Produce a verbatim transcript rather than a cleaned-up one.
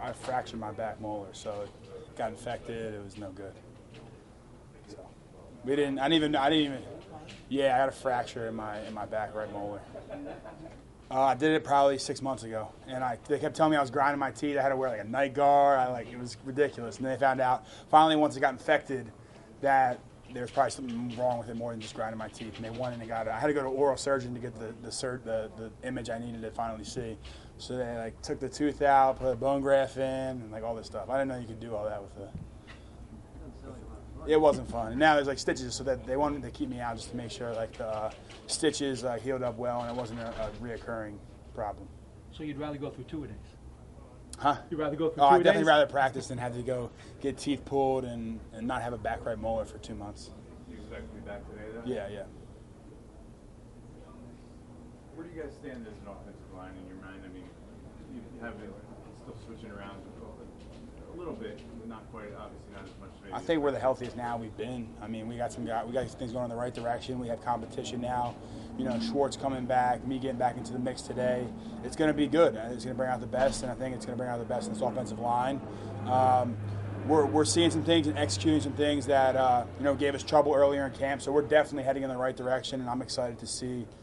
I fractured my back molar, so it got infected. It was no good. So we didn't. I didn't even. I didn't even. Yeah, I got a fracture in my in my back right molar. Uh, I did it probably six months ago, and I they kept telling me I was grinding my teeth. I had to wear like a night guard. I like it was ridiculous. And then they found out finally once it got infected that there was probably something wrong with it more than just grinding my teeth. And they went in and got it. I had to go to an oral surgeon to get the the, cert, the the image I needed to finally see. So they like took the tooth out, put a bone graft in, and like all this stuff. I didn't know you could do all that with the. It wasn't fun. And now there's like stitches, so that they wanted to keep me out just to make sure like the uh, stitches uh, healed up well and it wasn't a, a reoccurring problem. So you'd rather go through two a days? Huh? You'd rather go through oh, two I'd a definitely days? rather practice than have to go get teeth pulled and, and not have a back right molar for two months. Do you expect to be back today, though? Yeah, yeah. Where do you guys stand as an offensive line in your mind? I mean, you have been still switching around a little bit, but not quite, obviously not as much. Maybe I think we're the healthiest now we've been. I mean, we got some guys, we got things going in the right direction. We have competition now. You know, Schwartz coming back, me getting back into the mix today. It's going to be good. It's going to bring out the best, and I think it's going to bring out the best in this offensive line. Um, we're we're seeing some things and executing some things that uh, you know gave us trouble earlier in camp. So we're definitely heading in the right direction, and I'm excited to see